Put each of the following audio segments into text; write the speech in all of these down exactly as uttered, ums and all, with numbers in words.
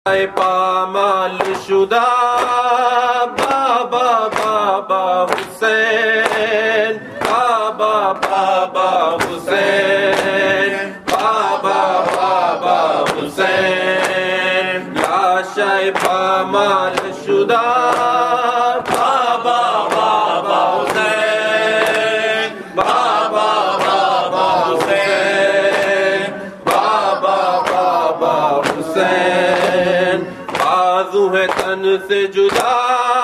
پامال شدہ بابا بابا حسین، بابا بابا حسین، بابا بابا حسین، لاشائے پامال شدہ بابا بابا حسین، بابا بابا حسین، بابا بابا حسین، بازو ہے تن سے جدا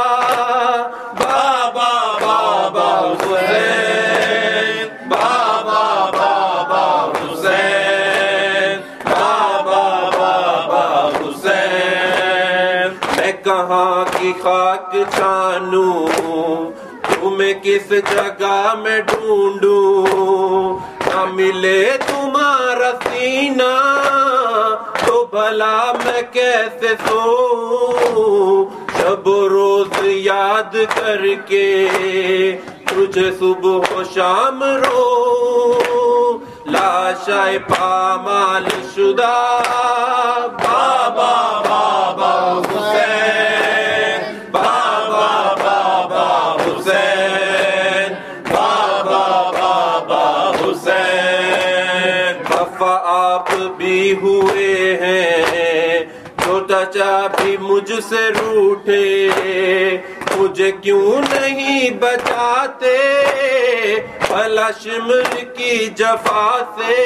بابا بابا حسین، بابا بابا حسین، بابا بابا حسین، میں کہاں کی خاک چھانوں تمہیں کس جگہ میں ڈھونڈوں، نہ ملے تمہارا سینہ تو بھلا میں کیسے سوؤں، شب و روز یاد کر کے تجھے صبح و شام روؤں، لاشائے پامال شدہ بابا بابا حسین، بابا بابا حسین، بابا بابا حسین، خفا آپ بھی ہوئے ہیں چھوٹا چا بھی مجھ سے روٹھے، مجھے کیوں نہیں بچاتے بھلا شمر کی جفا سے،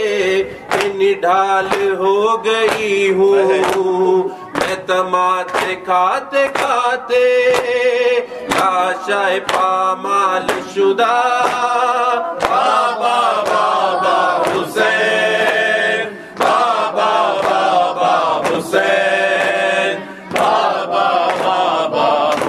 نڈھال ہو گئی ہوں میں تماچے کھاتے کھاتے، لاشائے پامال شدہ بابا بابا حسین، بابا بابا حسین، بابا بابا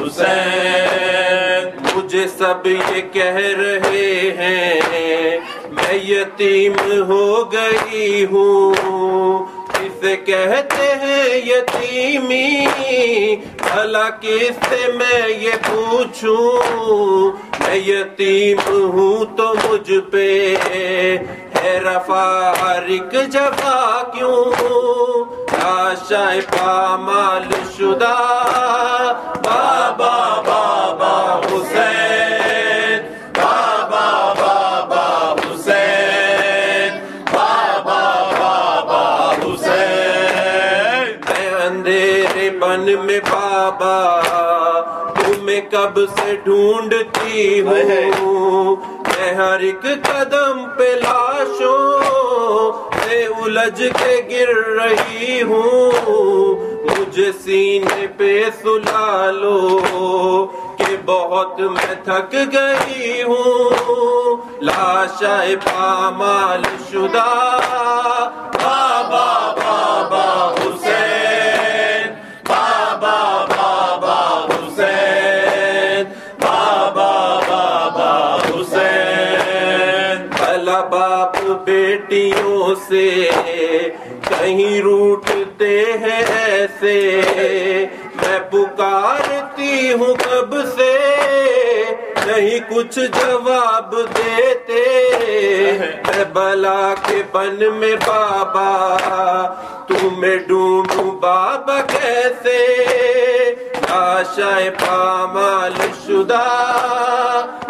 حسین، مجھے سب یہ کہہ رہے ہیں میں یتیم ہو گئی ہوں، کسے کہتے ہیں یتیمی بھلا کس سے میں یہ پوچھوں، میں یتیم ہوں تو مجھ پہ ہے رفا ہر ایک جگہ کیوں، لاشائے پامال شدہ بابا بابا حسین، بابا بابا حسین، بابا بابا حسین، میں اندھیرے بن میں بابا تمہیں کب سے ڈھونڈتی ہوں، میں ہر ایک قدم پہ لاشوں سے الجھ کے گر رہی ہوں، مجھے سینے پہ سلا لو کہ بہت میں تھک گئی ہوں، لاشائے پامال شدہ بابا بابا حسین، بابا بابا حسین، بابا بابا حسین، بھلا باپ بیٹیوں سے کہیں روٹتے ہیں ایسے، میں پکارتی ہوں کب سے نہیں کچھ جواب دیتے، میں بلا کے بن میں بابا تمہیں ڈھونڈوں بابا کیسے، لاشائے پامال شدہ